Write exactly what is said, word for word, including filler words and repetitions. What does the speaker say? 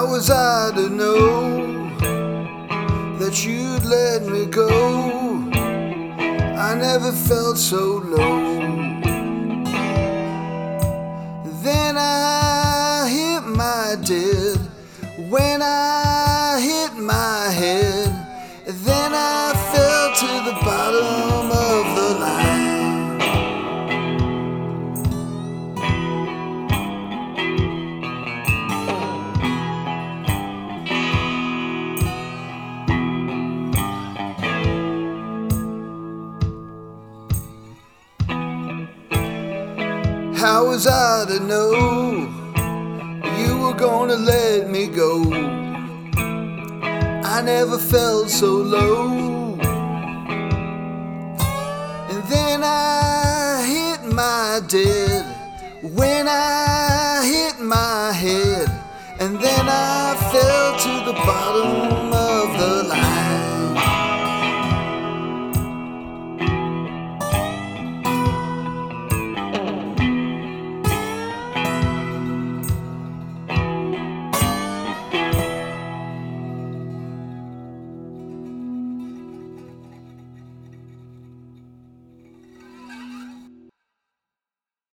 How was I to know that you'd let me go? I never felt so low. Then I hit my dead. When I hit my head, then I fell to the bottom of the line. How was I to know you were gonna let me go? I never felt so low. And then I hit my dead. When I hit my head, and then I fell to the bottom